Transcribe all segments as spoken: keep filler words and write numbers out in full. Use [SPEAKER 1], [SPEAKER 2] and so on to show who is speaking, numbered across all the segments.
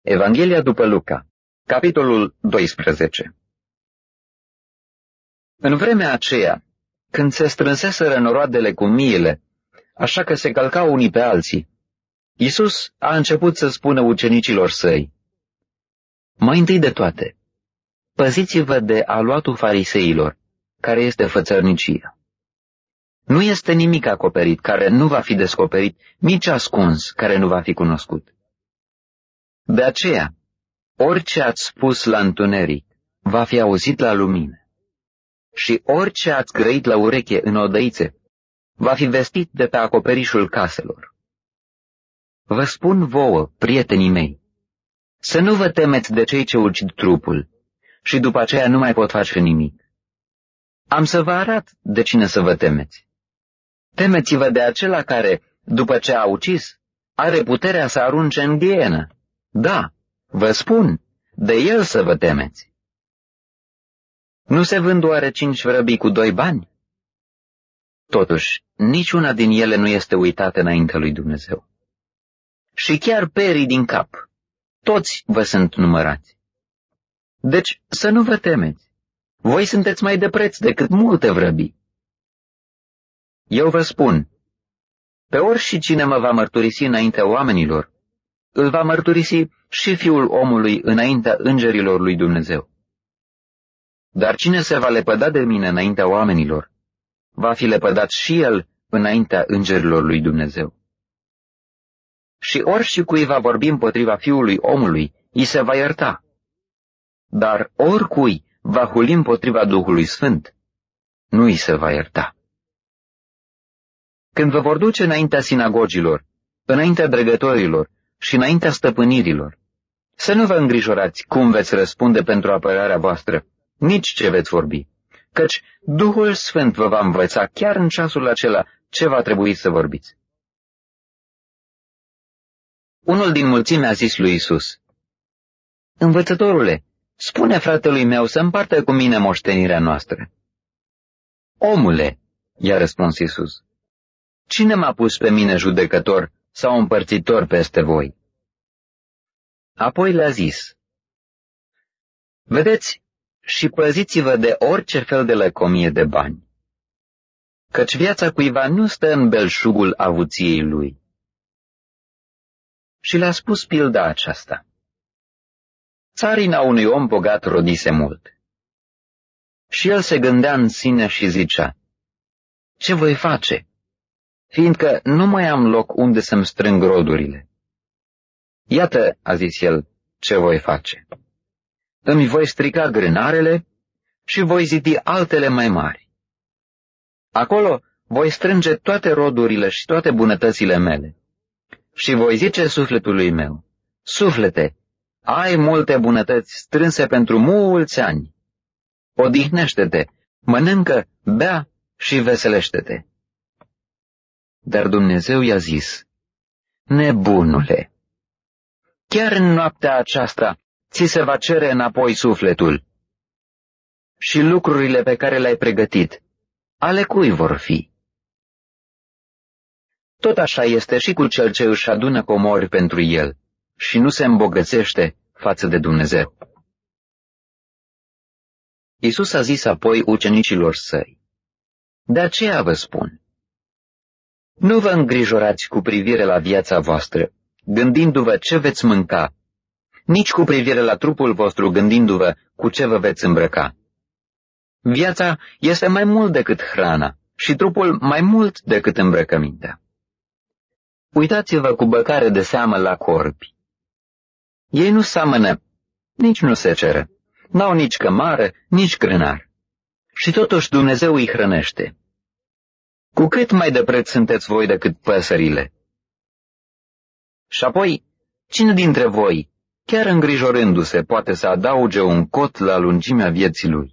[SPEAKER 1] Evanghelia după Luca, capitolul doisprezece. În vremea aceea, când se strânseseră noroadele cu miile, așa că se călcau unii pe alții, Iisus a început să spună ucenicilor săi: mai întâi de toate, păziți-vă de aluatul fariseilor, care este fățărnicia. Nu este nimic acoperit care nu va fi descoperit, nici ascuns care nu va fi cunoscut. De aceea, orice ați spus la întuneric va fi auzit la lumină, și orice ați grăit la ureche în odăițe va fi vestit de pe acoperișul caselor. Vă spun vouă, prietenii mei, să nu vă temeți de cei ce ucid trupul și după aceea nu mai pot face nimic. Am să vă arăt de cine să vă temeți. Temeți-vă de acela care, după ce a ucis, are puterea să arunce în ghienă. Da, vă spun, de el să vă temeți. Nu se vând oare cinci vrăbii cu doi bani? Totuși, niciuna din ele nu este uitată înaintea lui Dumnezeu. Și chiar perii din cap, toți vă sunt numărați. Deci să nu vă temeți, voi sunteți mai de preț decât multe vrăbii. Eu vă spun, pe orice cine mă va mărturisi înaintea oamenilor, îl va mărturisi și Fiul omului înaintea îngerilor lui Dumnezeu. Dar cine se va lepăda de mine înaintea oamenilor, va fi lepădat și el înaintea îngerilor lui Dumnezeu. Și orice cui va vorbi împotriva Fiului omului, îi se va ierta. Dar oricui va huli împotriva Duhului Sfânt, nu îi se va ierta. Când vă vor duce înaintea sinagogilor, înaintea dregătorilor și înaintea stăpânirilor, să nu vă îngrijorați cum veți răspunde pentru apărarea voastră, nici ce veți vorbi, căci Duhul Sfânt vă va învăța chiar în ceasul acela ce va trebui să vorbiți. Unul din mulțime a zis lui Iisus: Învățătorule, spune fratelui meu să împartă cu mine moștenirea noastră. Omule, i-a răspuns Iisus, cine m-a pus pe mine judecător sau împărțitor peste voi? Apoi le-a zis: vedeți și păziți-vă de orice fel de lăcomie de bani, căci viața cuiva nu stă în belșugul avuției lui. Și le-a spus pilda aceasta: țarina unui om bogat rodise mult. Și el se gândea în sine și zicea: ce voi face, fiindcă nu mai am loc unde să-mi strâng rodurile? Iată, a zis el, ce voi face. Îmi voi strica grânarele și voi zidi altele mai mari. Acolo voi strânge toate rodurile și toate bunătățile mele. Și voi zice sufletului meu: suflete, ai multe bunătăți strânse pentru mulți ani. Odihnește-te, mănâncă, bea și veselește-te. Dar Dumnezeu i-a zis: nebunule, chiar în noaptea aceasta ți se va cere înapoi sufletul. Și lucrurile pe care le-ai pregătit, ale cui vor fi? Tot așa este și cu cel ce își adună comori pentru el și nu se îmbogățește față de Dumnezeu. Iisus a zis apoi ucenicilor săi: de aceea vă spun, nu vă îngrijorați cu privire la viața voastră, gândindu-vă ce veți mânca, nici cu privire la trupul vostru, gândindu-vă cu ce vă veți îmbrăca. Viața este mai mult decât hrana și trupul mai mult decât îmbrăcămintea. Uitați-vă cu băgare de seamă la corbi. Ei nu seamănă, nici nu seceră, n-au nici cămară, nici grânar. Și totuși Dumnezeu îi hrănește. Cu cât mai de preț sunteți voi decât păsările? Și apoi, cine dintre voi, chiar îngrijorându-se, poate să adauge un cot la lungimea vieții lui?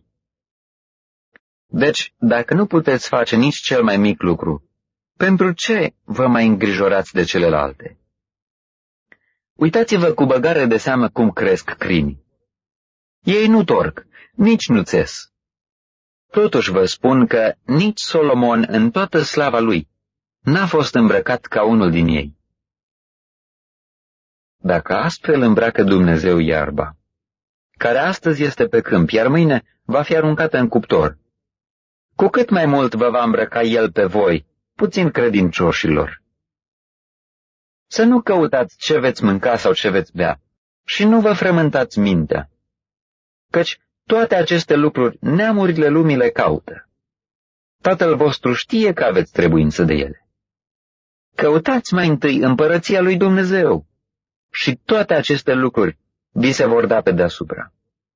[SPEAKER 1] Deci, dacă nu puteți face nici cel mai mic lucru, pentru ce vă mai îngrijorați de celelalte? Uitați-vă cu băgare de seamă cum cresc crinii. Ei nu torc, nici nu țes. Totuși vă spun că nici Solomon în toată slava lui n-a fost îmbrăcat ca unul din ei. dacă astfel îmbracă Dumnezeu iarba, care astăzi este pe câmp, iar mâine va fi aruncată în cuptor, cu cât mai mult vă va îmbrăca El pe voi, puțin credincioșilor. Să nu căutați ce veți mânca sau ce veți bea și nu vă frământați mintea, căci toate aceste lucruri neamurile lumii le caută. Tatăl vostru știe că aveți trebuință de ele. Căutați mai întâi împărăția lui Dumnezeu și toate aceste lucruri vi se vor da pe deasupra.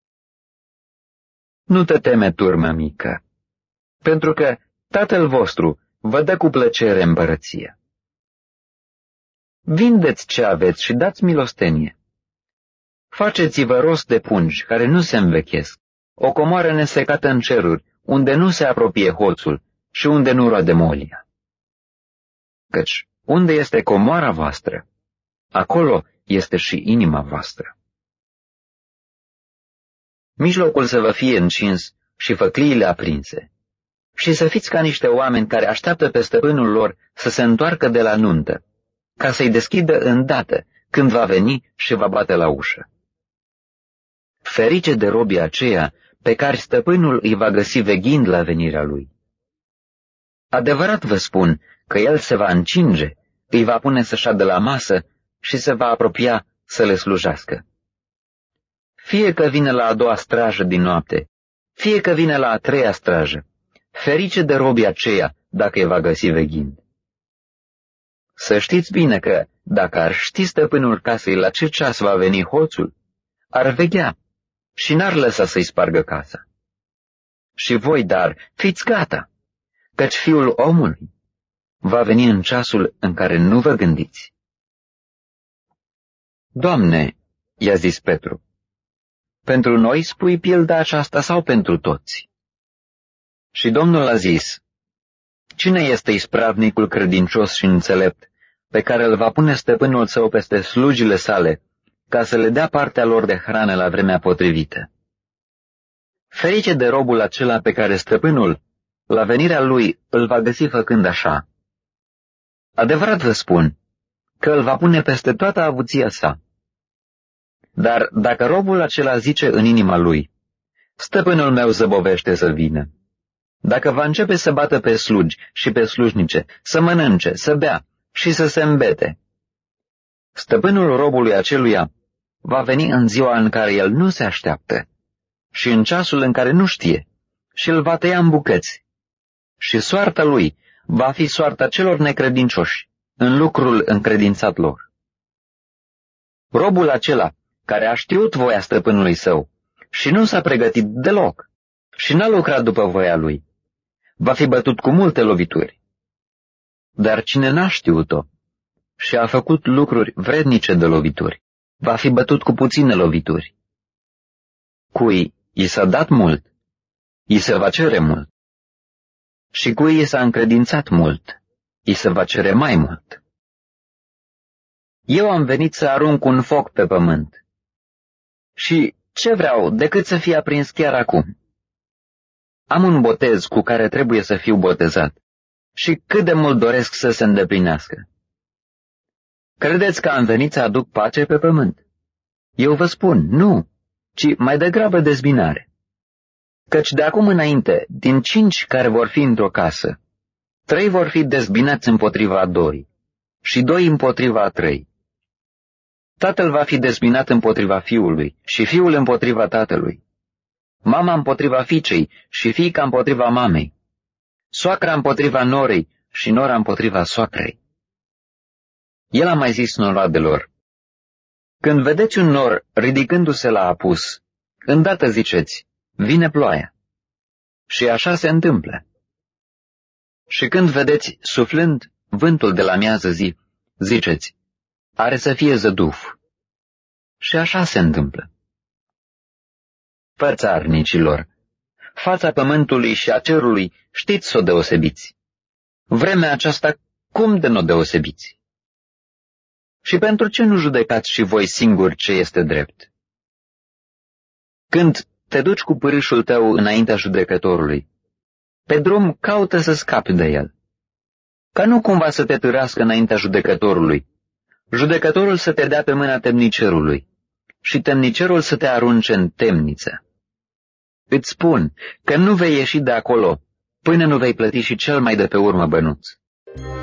[SPEAKER 1] Nu te teme, turmă mică, pentru că Tatăl vostru vă dă cu plăcere împărăția. Vindeți ce aveți și dați milostenie. Faceți-vă rost de pungi care nu se învechesc, o comoară nesecată în ceruri, unde nu se apropie hoțul și unde nu roade molia. Căci unde este comoara voastră, acolo este și inima voastră. Mijlocul să vă fie încins și făcliile aprinse, și să fiți ca niște oameni care așteaptă pe stăpânul lor să se întoarcă de la nuntă, ca să-i deschidă îndată când va veni și va bate la ușă. Ferice de robii aceia pe care stăpânul îi va găsi veghind la venirea lui. Adevărat vă spun că el se va încinge, îi va pune să șadă la masă și se va apropia să le slujească. Fie că vine la a doua strajă din noapte, fie că vine la a treia strajă, ferice de robii aceia dacă îi va găsi veghind. Să știți bine că, dacă ar ști stăpânul casei la ce ceas va veni hoțul, ar veghea și n-ar lăsa să-i spargă casa. Și voi, dar, fiți gata, căci Fiul omului va veni în ceasul în care nu vă gândiți. Doamne, i-a zis Petru, pentru noi spui pilda aceasta sau pentru toți? Și Domnul a zis, cine este ispravnicul credincios și înțelept, pe care îl va pune stăpânul său peste slugile sale, ca să le dea partea lor de hrană la vremea potrivită? Ferice de robul acela pe care stăpânul, la venirea lui, îl va găsi făcând așa. Adevărat vă spun că îl va pune peste toată avuția sa. Dar dacă robul acela zice în inima lui, stăpânul meu zăbovește să vină, dacă va începe să bată pe slugi și pe slujnice, să mănânce, să bea și să se îmbete, stăpânul robului aceluia va veni în ziua în care el nu se așteaptă și în ceasul în care nu știe și îl va tăia în bucăți. Și soarta lui va fi soarta celor necredincioși în lucrul încredințat lor. Robul acela care a știut voia stăpânului său și nu s-a pregătit deloc și n-a lucrat după voia lui, va fi bătut cu multe lovituri. Dar cine n-a știut-o și a făcut lucruri vrednice de lovituri, va fi bătut cu puține lovituri. Cui i s-a dat mult, i se va cere mult. Și cui i s-a încredințat mult, i se va cere mai mult. Eu am venit să arunc un foc pe pământ. Și ce vreau decât să fie aprins chiar acum? Am un botez cu care trebuie să fiu botezat și cât de mult doresc să se îndeplinească. Credeți că am venit să aduc pace pe pământ? Eu vă spun, nu, ci mai degrabă dezbinare. Căci de acum înainte, din cinci care vor fi într-o casă, trei vor fi dezbinați împotriva a doi și doi împotriva a trei. Tatăl va fi dezbinat împotriva fiului și fiul împotriva tatălui, mama împotriva fiicei și fiica împotriva mamei, soacra împotriva norei și nora împotriva soacrei. El a mai zis noroadelor, când vedeți un nor ridicându-se la apus, îndată ziceți, vine ploaia. Și așa se întâmplă. Și când vedeți suflând vântul de la miază zi, ziceți, are să fie zăduf. Și așa se întâmplă. Fățarnicilor, fața pământului și a cerului știți să o deosebiți. Vremea aceasta cum de n-o deosebiți? Și pentru ce nu judecați și voi singuri ce este drept? Când te duci cu pârâșul tău înaintea judecătorului, pe drum caută să scapi de el, ca nu cumva să te târască înaintea judecătorului, judecătorul să te dea pe mâna temnicerului și temnicerul să te arunce în temniță. Îți spun că nu vei ieși de acolo până nu vei plăti și cel mai de pe urmă bănuț.